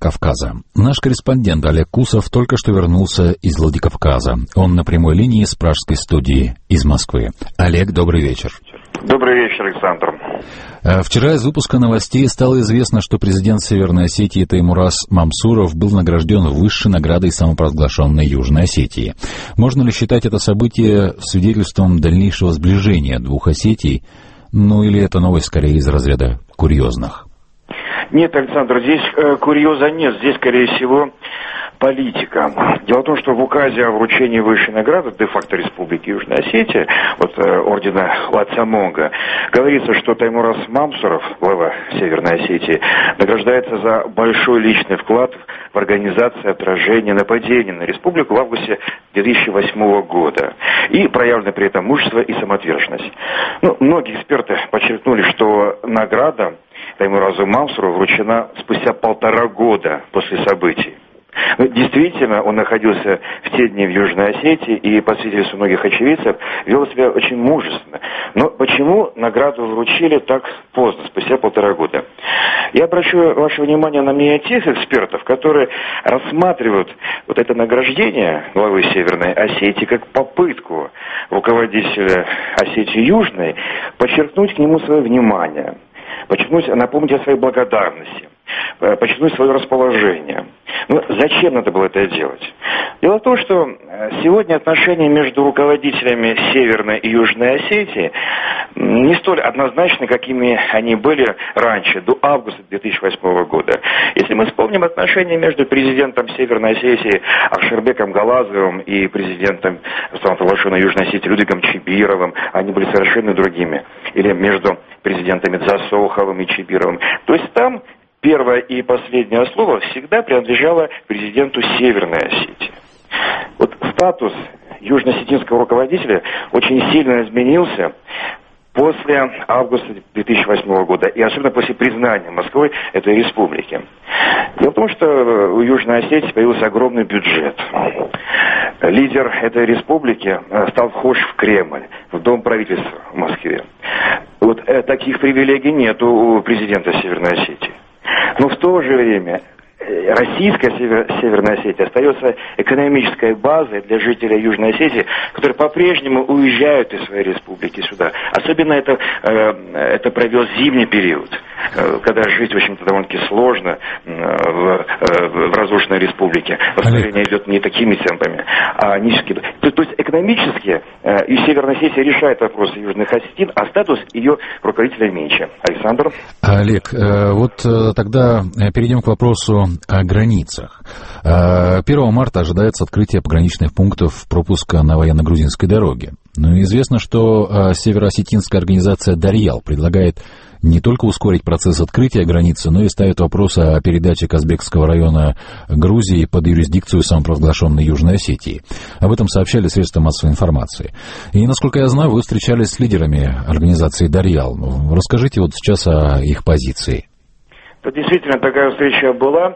Кавказа. Наш корреспондент Олег Кусов только что вернулся из Владикавказа. Он на прямой линии с пражской студии из Москвы. Олег, добрый вечер. Добрый вечер, Александр. Вчера из выпуска новостей стало известно, что президент Северной Осетии Теймураз Мамсуров был награжден высшей наградой самопровозглашенной Южной Осетии. Можно ли считать это событие свидетельством дальнейшего сближения двух Осетий? Ну или это новость скорее из разряда курьезных? Нет, Александр, здесь курьеза нет, здесь, скорее всего, политика. Дело в том, что в указе о вручении высшей награды де-факто Республики Южная Осетия, ордена Латсамонга, говорится, что Теймураз Мамсуров, глава Северной Осетии, награждается за большой личный вклад в организацию отражения нападений на республику в августе 2008 года. И проявлено при этом мужество и самоотверженность. Многие эксперты подчеркнули, что награда Теймуразу Мамсурову вручена спустя 1,5 года после событий. Действительно, он находился в те дни в Южной Осетии и, по свидетельству многих очевидцев, вел себя очень мужественно. Но почему награду вручили так поздно, спустя 1,5 года? Я обращу ваше внимание на мнение тех экспертов, которые рассматривают это награждение главы Северной Осетии как попытку руководителя Осетии Южной подчеркнуть к нему свое внимание, напомнить о своей благодарности, подчеркнуть свое расположение. Зачем надо было это делать? Дело в том, что сегодня отношения между руководителями Северной и Южной Осетии не столь однозначны, какими они были раньше, до августа 2008 года. Если мы вспомним отношения между президентом Северной Осетии Акшербеком Галазовым и президентом самопровозглашенной Южной Осетии Людвигом Чибировым, они были совершенно другими. Или между президентами Дзасоховым и Чибировым. То есть там первое и последнее слово всегда принадлежало президенту Северной Осетии. Статус южно-осетинского руководителя очень сильно изменился после августа 2008 года, и особенно после признания Москвой этой республики. Дело в том, что у Южной Осетии появился огромный бюджет. Лидер этой республики стал вхож в Кремль, в Дом правительства в Москве. Таких привилегий нет у президента Северной Осетии. Но в то же время российская Северная Осетия остается экономической базой для жителей Южной Осетии, которые по-прежнему уезжают из своей республики сюда. Особенно это провел зимний период, когда жить, в общем-то, довольно-таки сложно в разрушенной республике. Восстановление идет не такими темпами, а низкими. То есть экономически и Северная Осетия решает вопросы южных осетин, а статус ее руководителя меньше. Александр? Олег, тогда перейдем к вопросу о границах. 1 марта ожидается открытие пограничных пунктов пропуска на военно-грузинской дороге. Но известно, что североосетинская организация «Дарьял» предлагает не только ускорить процесс открытия границы, но и ставит вопрос о передаче Казбекского района Грузии под юрисдикцию самопровозглашенной Южной Осетии. Об этом сообщали средства массовой информации. И, насколько я знаю, вы встречались с лидерами организации «Дарьял». Расскажите сейчас о их позиции. Действительно, такая встреча была.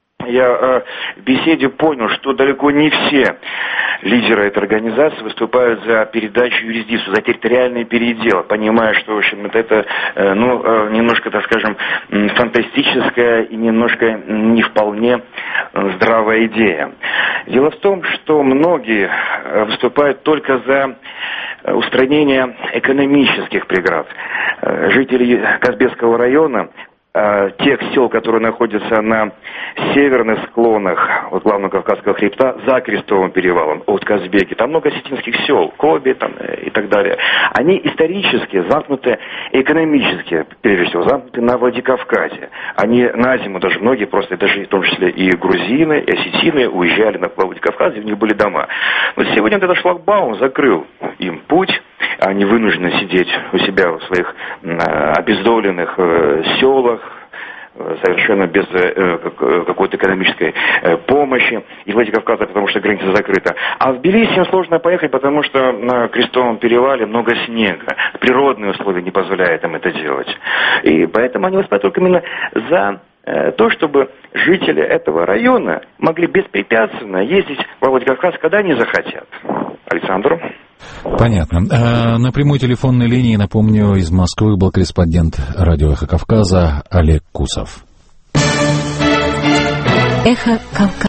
Я в беседе понял, что далеко не все лидеры этой организации выступают за передачу юрисдикции, за территориальный передел, понимая, что, в общем, это немножко, так скажем, фантастическая и немножко не вполне здравая идея. Дело в том, что многие выступают только за устранение экономических преград. Жители Казбекского района, тех сел, которые находятся на северных склонах главного Кавказского хребта, за Крестовым перевалом, от Казбеки. Там много осетинских сел, Коби и так далее. Они исторически замкнуты, экономически, прежде всего, замкнуты на Владикавказе. Они на зиму, даже многие, просто даже в том числе и грузины, и осетины, уезжали на Владикавказ, и у них были дома. Но сегодня этот шлагбаум закрыл им путь. Они вынуждены сидеть у себя в своих обездоленных селах, совершенно без какой-то экономической помощи из Владикавказа, потому что граница закрыта. А в Тбилиси им сложно поехать, потому что на Крестовом перевале много снега. Природные условия не позволяют им это делать. И поэтому они выступают только именно за то, чтобы жители этого района могли беспрепятственно ездить во Владикавказ, когда они захотят. Александр? Понятно. На прямой телефонной линии, напомню, из Москвы был корреспондент радио «Эхо Кавказа» Олег Кусов. Эхо Кавказа.